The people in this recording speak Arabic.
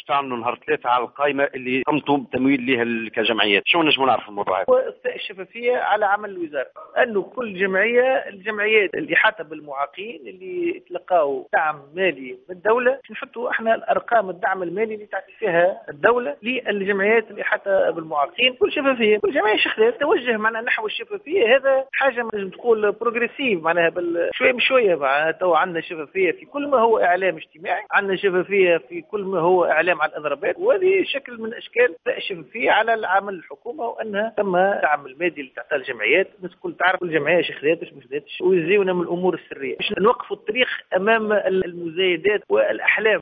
تعملوا نهار 3 على القائمه اللي قمتوا بتمويل لها كجمعيات؟ شو نجموا نعرفوا الموضوع هذا؟ الشفافيه على عمل الوزاره، انه كل الجمعيات اللي حتى بالمعاقين اللي تلقاوا دعم مالي من الدوله، نحطوا احنا الارقام الدعم المالي اللي تعطي فيها الدوله للجمعيات اللي حتى بالمعاقين، كل شفافيه. كل جمعيه شخصيه توجه معنا نحو الشفافيه، هذا حاجه لازم تقول بروجريسيف، معناها شويه بشويه. معناها تو عندنا شفافيه في كل ما هو اعلام اجتماعي، عندنا شفافيه في كل ما هو اعلام على الاضرابات، وهذه شكل من اشكال الشفافيه على العمل الحكومه، وانها تم دعم المادي اللي تعطى الجمعيات. الناس الكل تعرف كل جمعيه شخصيات مش ويزيونا من الامور السريه، باش نوقفوا الطريق امام المزايدات والاحلام